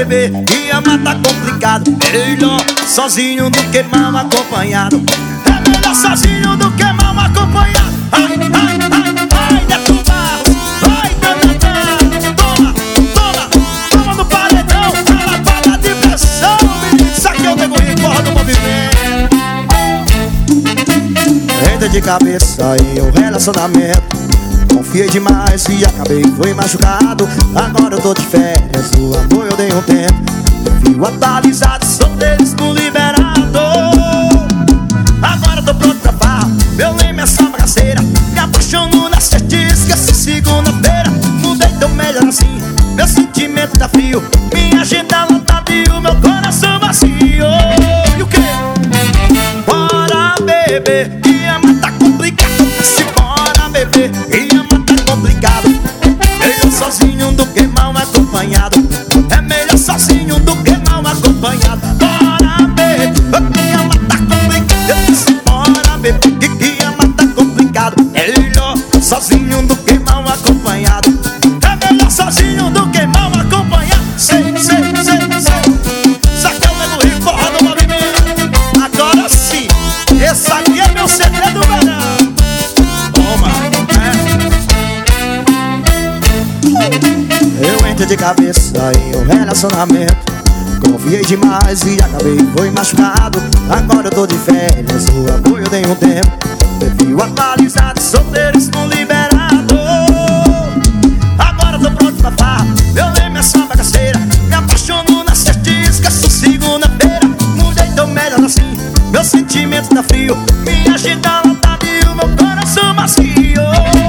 bebê, e amar tá complicado. Melhor sozinho do que mal acompanhado. É melhor sozinho do que mal acompanhado. Ai, ai, ai, ai, Neto Barros, vai, danadão. Toma, toma, toma no paredão. Fala, fala de pressão, menino. Isso aqui é o Nego Rico, porra do movimento. Entrei de cabeça em um relacionamento. Confiei demais e acabei, fui machucado. Agora eu tô de férias, o amor eu dei um tempo. Perfil atualizado, solteirismo liberado. Agora eu tô pronto pra farra, meu leme é só bagaceira. Me apaixono na certeza, essa segunda-feira. Mudei, tô melhor assim, meu sentimento tá frio. Minha agenda lotada e o meu coração vazio. E o quê? Bora, bebê, que amar tá complicado. Se bora, bebê, que amar tá complicado. Melhor sozinho do que mal acompanhado. É melhor sozinho do que mal acompanhado. Bora, bebê, que amar tá complicado. Se bora, bebê, que amar tá complicado. Melhor sozinho do que mal acompanhado. É melhor sozinho do que mal acompanhado. Sei, sei, sei, sei. Isso aqui é o Nego Rico, porra do movimento. Agora sim, esse aqui é meu segredo, verão. Toma, Eu entrei de cabeça em um relacionamento. Confiei demais e acabei, fui machucado. Agora eu tô de férias, o amor eu dei um tempo. Perfil atualizado, solteirismo liberado. Agora eu tô pronto pra farra, meu leme é só bagaceira. Me apaixono na certeza, essa segunda-feira. Mudei, tô melhor assim, meu sentimento tá frio. Minha agenda lotada e o meu coração macio.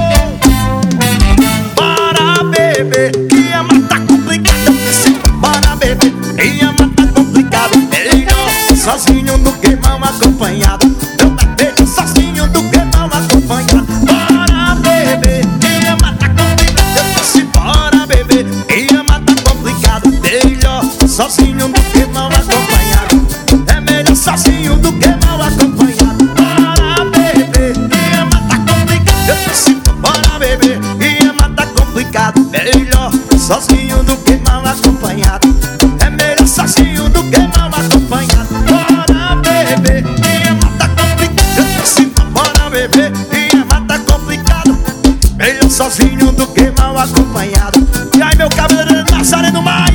Bora, bebê, que amar tá complicado. Bora, bebê, que amar tá complicado. Melhor sozinho do que mal acompanhado. Melhor sozinho do que mal acompanhado. Bora, bebê, que amar tá complicado. Se bora, bebê, que amar tá complicado. Melhor sozinho do que mal acompanhado. É melhor sozinho do que mal acompanhado. Bora, bebê, que amar tá complicado. Se bora, bebê, que amar tá complicado. Melhor sozinho do que mal acompanhado. É melhor sozinho do que mal acompanhado. Bora, bebê, que amar tá complicado. Se bora, bebê, que amar tá complicado. Melhor sozinho do que mal acompanhado. E aí, meu cabeleireiro Nazareno Maia.